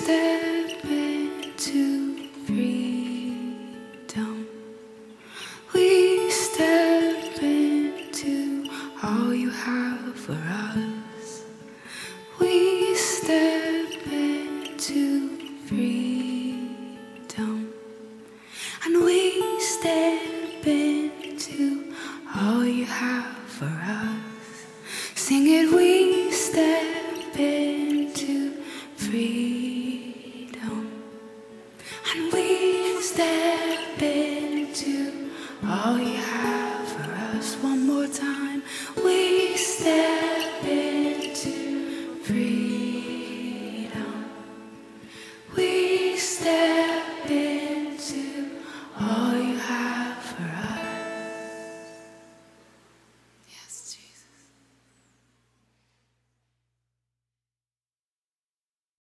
step into freedom. We step into all you have for us. We step into freedom. And we step into all you have for us. Sing it, we step into freedom. And we step into all you have for us. One more time, we step into freedom.